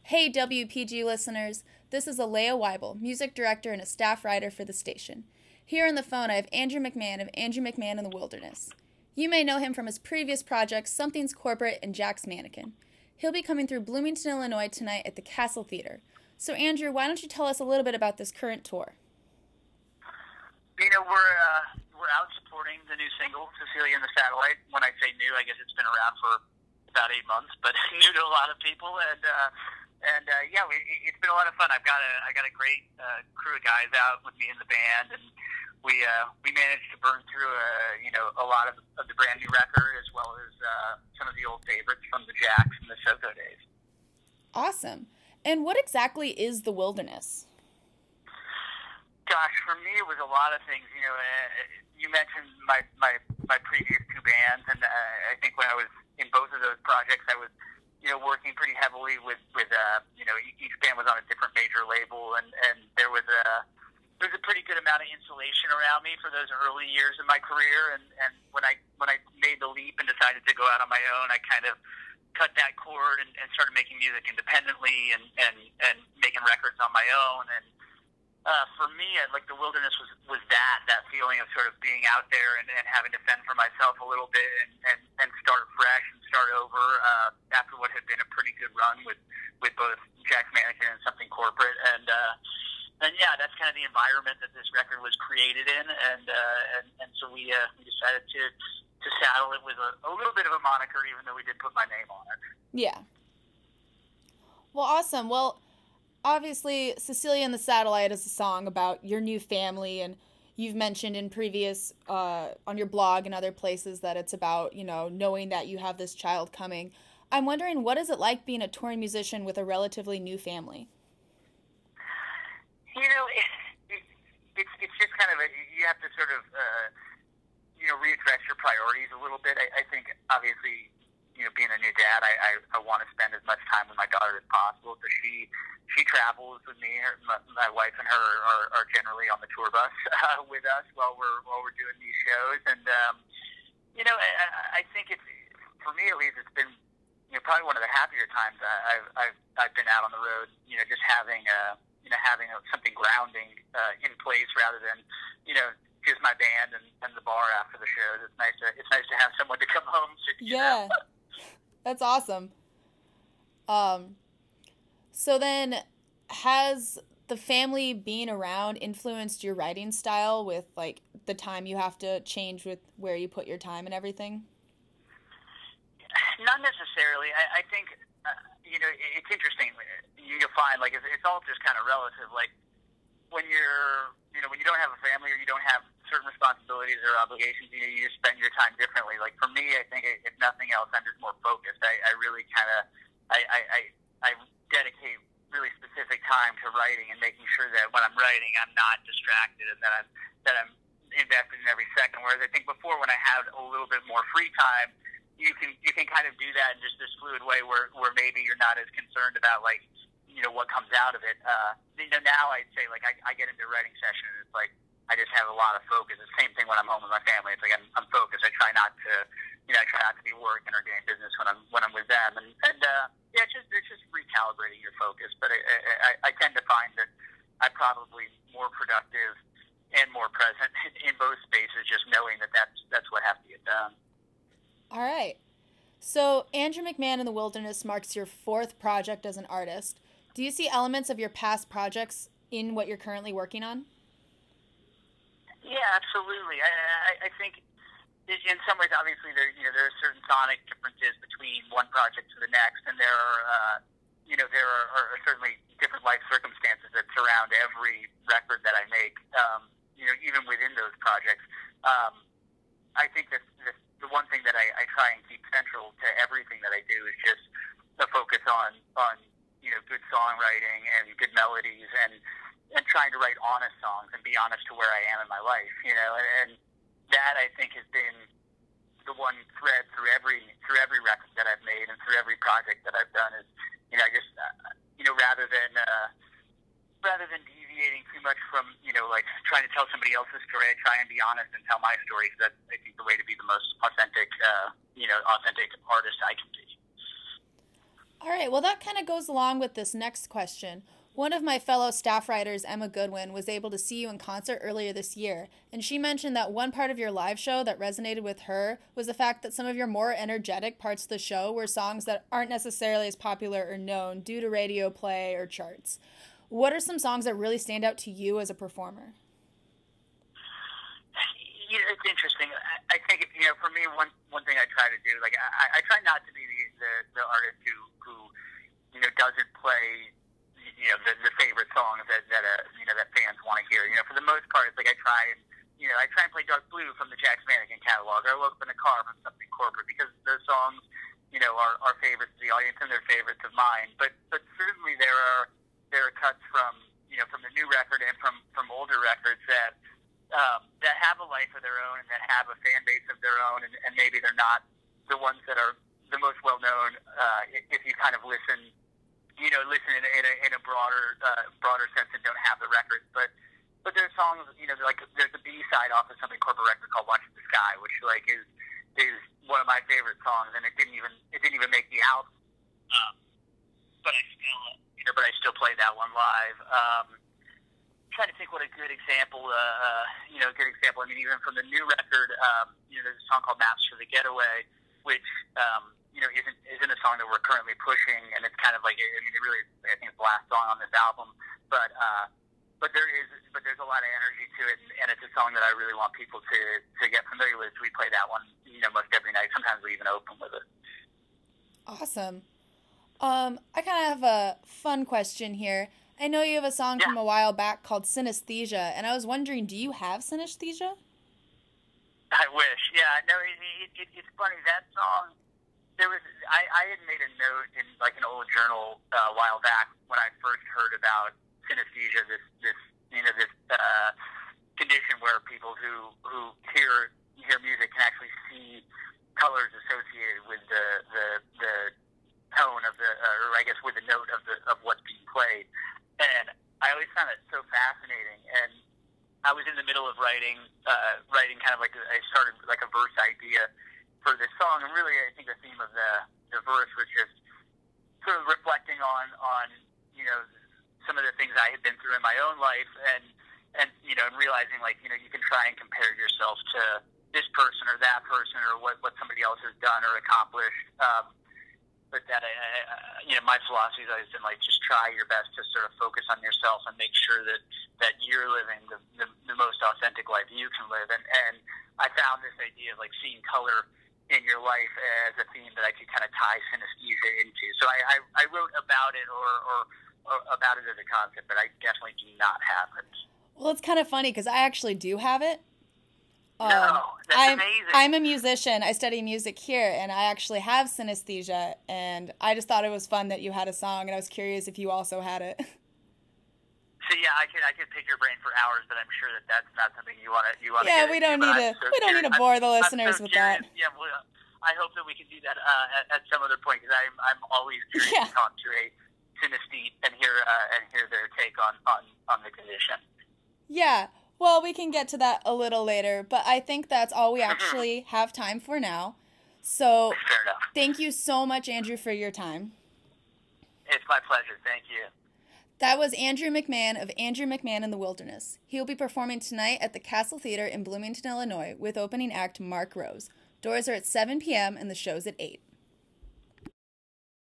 Hey WPG listeners, this is Alea Weibel, music director and a staff writer for the station. Here on the phone I have Andrew McMahon of Andrew McMahon in the Wilderness. You may know him from his previous projects Something's Corporate and Jack's Mannequin. He'll be coming through Bloomington, Illinois tonight at the Castle Theater. So Andrew, why don't you tell us a little bit about this current tour? You know, we're out supporting the new single, Cecilia and the Satellite. When I say new, I guess it's been around for about 8 months, but new to a lot of people. It's been a lot of fun. I got a great crew of guys out with me in the band, and we managed to burn through a lot of the brand new record, as well as some of the old favorites from the Jacks and the SoCo days. Awesome. And what exactly is the Wilderness? Gosh, for me it was a lot of things. You know, you mentioned my previous two bands, and I think when I was in both of those projects, I was working pretty heavily with each band was on a different major label, and there was a pretty good amount of insulation around me for those early years of my career, and when I made the leap and decided to go out on my own, I kind of cut that cord and started making music independently and making records on my own. And for me, like, the Wilderness was that feeling of sort of being out there and having to fend for myself a little bit and start fresh and start over after what had been a pretty good run with both Jack's Mannequin and Something Corporate. And yeah, that's kind of the environment that this record was created in. And so we decided to saddle it with a little bit of a moniker, even though we did put my name on it. Yeah. Well, awesome. Well, obviously, Cecilia and the Satellite is a song about your new family, and you've mentioned in previous, on your blog and other places, that it's about, knowing that you have this child coming. I'm wondering, what is it like being a touring musician with a relatively new family? It's just kind of you have to sort of, readdress your priorities a little bit. I think, obviously, being a new dad, I want to spend as much time with my daughter as possible. So she travels with me. My wife and her are generally on the tour bus with us while we're doing these shows. And I think it's, for me at least, it's been probably one of the happier times I've been out on the road. Just having something grounding in place rather than just my band and the bar after the shows. It's nice to have someone to come home to. Yeah. That's awesome. So then, has the family being around influenced your writing style with, like, the time you have to change with where you put your time and everything? Not necessarily. I think, it's interesting. You'll find, like, it's all just kind of relative. Like, when when you don't have a family or you don't have certain responsibilities or obligations, you just spend your time differently. Like, for me, I think if nothing else, I'm just more focused. I really kind of, I dedicate really specific time to writing and making sure that when I'm writing, I'm not distracted and that I'm invested in every second. Whereas I think before, when I had a little bit more free time, you can kind of do that in just this fluid way where maybe you're not as concerned about, like, what comes out of it. Now I'd say, like, I get into a writing session and it's like I just have a lot of focus. The same thing when I'm home with my family. It's like I'm focused. I try not to be working or doing business when I'm with them. And it's just recalibrating your focus. But I tend to find that I'm probably more productive and more present in both spaces, just knowing that's what has to get done. All right. So Andrew McMahon in the Wilderness marks your 4th project as an artist. Do you see elements of your past projects in what you're currently working on? Yeah, absolutely. I think in some ways, obviously, there are certain sonic differences between one project to the next, and there are certainly different life circumstances that surround every record that I make. Even within those projects, I think that the one thing that I try and keep central to everything that I do is just the focus on good songwriting and good melodies and trying to write honest songs and be honest to where I am in my life, and that, I think, has been the one thread through every record that I've made and through every project that I've done is, rather than deviating too much from, like, trying to tell somebody else's story, I try and be honest and tell my story, because that's, I think, the way to be the most authentic artist I can be. All right, well, that kind of goes along with this next question. One of my fellow staff writers, Emma Goodwin, was able to see you in concert earlier this year, and she mentioned that one part of your live show that resonated with her was the fact that some of your more energetic parts of the show were songs that aren't necessarily as popular or known due to radio play or charts. What are some songs that really stand out to you as a performer? It's interesting. I think, for me, one thing I try to do, like, I try not to be the artist who doesn't play the favorite songs that fans want to hear. For the most part, it's like I try and play Dark Blue from the Jack's Mannequin catalog, or I Woke Up in a Car from something corporate, because those songs, are favorites of the audience and they're favorites of mine. But certainly there are cuts from the new record and from older records that have a life of their own and that have a fan base of their own, and maybe they're not the ones that are the most well known if you kind of listen in a broader sense and don't have the records. But there's songs, like there's a B side off of something corporate record called Watching the Sky, which is one of my favorite songs, and it didn't even make the album. But I still play that one live. Trying to think what a good example. I mean, even from the new record, there's a song called Maps for the Getaway, which isn't a song that we're currently pushing, and it's kind of like, I think it's the last song on this album, but there's a lot of energy to it, and it's a song that I really want people to get familiar with. So we play that one, most every night. Sometimes we even open with it. Awesome. I kind of have a fun question here. I know you have a song from a while back called Synesthesia, and I was wondering, do you have synesthesia? I wish. Yeah, no, it's funny. That song, I had made a note in like an old journal a while back when I first heard about synesthesia, this condition where people who hear music can actually see colors associated with the tone of or I guess with the note of what's being played. And I always found it so fascinating. And I was in the middle of writing kind of like I started like a verse idea for this song, and really I think the theme of the verse was just sort of reflecting on some of the things I had been through in my own life, and realizing like you can try and compare yourself to this person or that person or what somebody else has done or accomplished. But that my philosophy has always been like, just try your best to sort of focus on yourself and make sure that you're living the most authentic life you can live. And I found this idea of like seeing color in your life as a theme that I could kind of tie synesthesia into. So I wrote about it or about it as a concept, but I definitely do not have it. Well, it's kind of funny because I actually do have it. That's amazing. I'm a musician. I study music here, and I actually have synesthesia, and I just thought it was fun that you had a song, and I was curious if you also had it. So yeah, I could pick your brain for hours, but I'm sure that's not something you want to. Yeah, we don't need to bore the listeners with that. Yeah, well, I hope that we can do that at some other point, because I'm always curious to talk to a synesthete and hear their take on the condition. Yeah. Well, we can get to that a little later, but I think that's all we actually have time for now. So, fair enough. Thank you so much, Andrew, for your time. It's my pleasure. Thank you. That was Andrew McMahon of Andrew McMahon in the Wilderness. He will be performing tonight at the Castle Theater in Bloomington, Illinois, with opening act Mark Rose. Doors are at 7 p.m. and the show's at 8.